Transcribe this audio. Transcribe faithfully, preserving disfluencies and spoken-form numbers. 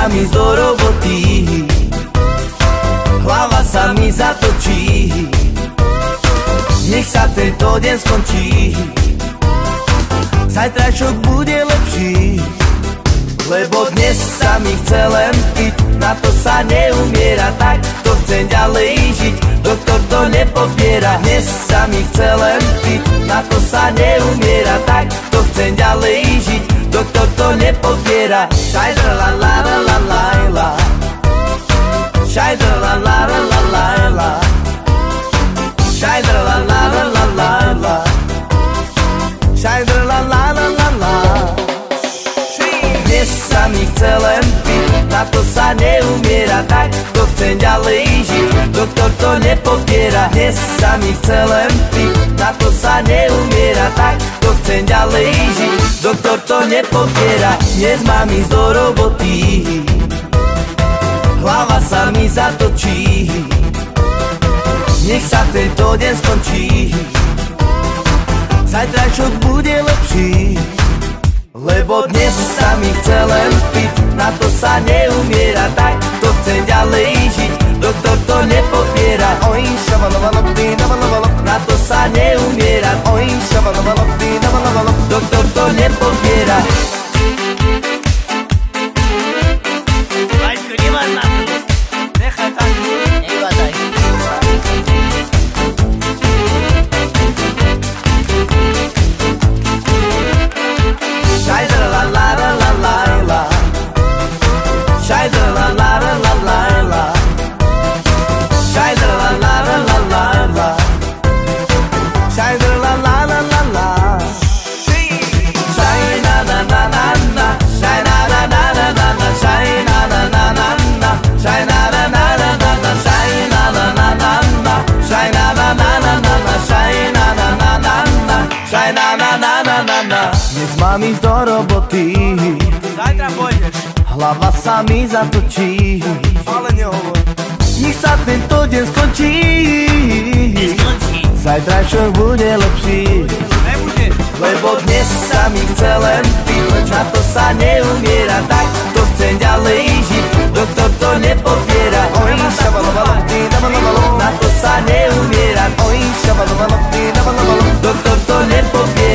mám ísť do roboty, hlava sa mi zatočí, nech sa tento deň skončí, zajtrajšok bude lepší, lebo dnes sa mi chce len piť, na to sa neumiera, tak to chcem ďalej žiť, doktor to nepopiera. Dnes sa mi chce len piť, na to sa neumiera, tak to chcem ďalej žiť, doktor to nepopiera. Šajdr la la la la la la, šajdr la la la la la la, šajdr la la la la la la, šajdr la la la la la. Dnes sa mi chce len piť, na to sa neumiera, tak to chcem ďalej žiť, doktor to nepopiera. Dnes sa mi chce len piť, na to sa neumiera, tak to chcem ďalej žiť, doktor to nepopiera. Dnes mám ísť do roboty, hlava sa mi zatočí, nech sa tento deň skončí, zajtrajšok bude lepší, lebo dnes sa mi chce len piť, na to sa neumiera, tak to chcem ďalej žiť, doktor to nepopiera. Oj, šavalovalopty, navalovalo, na to sa neumiera. Oj, šavalovalopty, navalovalo, doktor to nepopiera. Vaďko, nemáš na to, nechaj tak, nevadaj. Šajdr la la la la la la, šajdr la la la la la la, šajdr la la la la la la, šajdr la la la la la. Šajna na na na na, šajna na na na na na, šajna na na na na, šajna na na na na na, šajna na na na na, šajna na na na na na, šajna na na na na, šajna na na na na na. Dnes mám ísť do roboty, Zajtra pôjdeš, hlava sa mi zatočí, ale nehovor. nech sa tento deň skončí, Neskončí, zajtrajšok bude lepší, nebude. lebo dnes sa mi chce len piť, na to sa neumiera, tak to chcem ďalej žiť, doktor to nepopiera. Oj, šavalovalopty, navalovalo, na to sa neumiera. Oj, šavalovalopty, navalovalo, doktor to nepopiera.